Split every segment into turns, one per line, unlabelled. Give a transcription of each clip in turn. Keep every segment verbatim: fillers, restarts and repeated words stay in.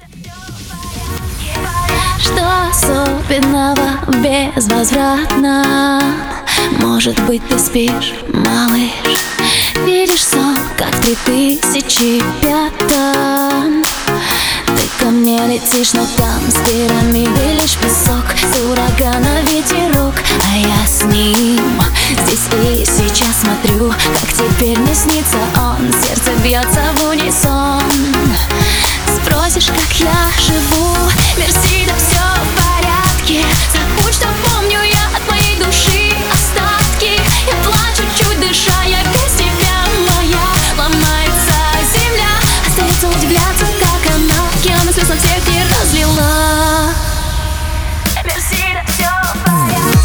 Что особенного безвозвратно? Может быть, ты спишь, малыш? Видишь сон, как три тысячи пятом. Ты ко мне летишь, но там с пирамиды лишь песок, с урагана ветерок, а я с ним. Здесь и сейчас смотрю, как теперь мне снится он. Сердце бьется в унисон. Спросишь, как я живу? Мерси, да все в порядке. Забудь, что помню я от моей души остатки. Я плачу, чуть дыша, я без тебя моя. Ломается земля, остается удивляться, как она океаны слез на всех не разлила. Мерси, да все в порядке.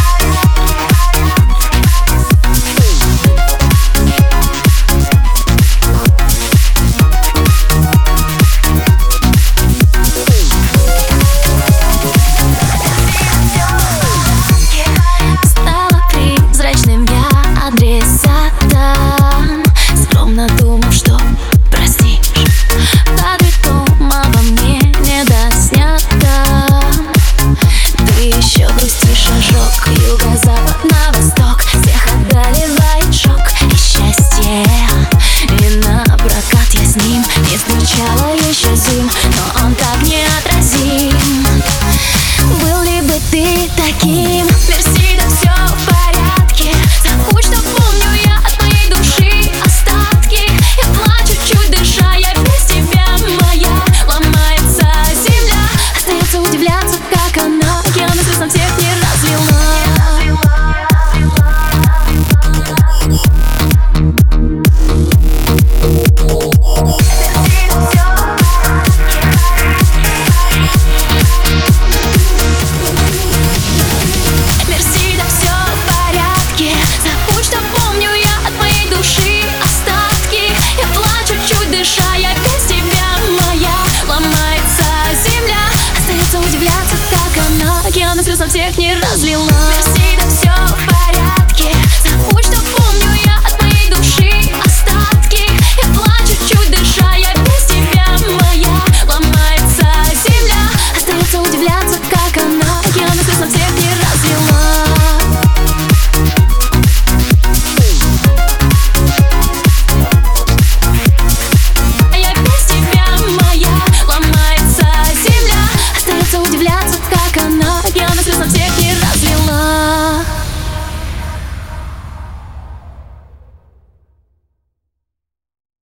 Юго-запад на восток, всех одолевает шок и счастье. И на прокат я с ним не встречала еще зим, но он так неотразим. Был ли бы ты таким? Мерси, да все в порядке. Забудь, что помню я от моей души остатки. Я плачу, чуть дыша, я без тебя моя. Ломается земля, остается удивляться, как она океаны слез на всех не разлила. Океаны слез на всех не разлила.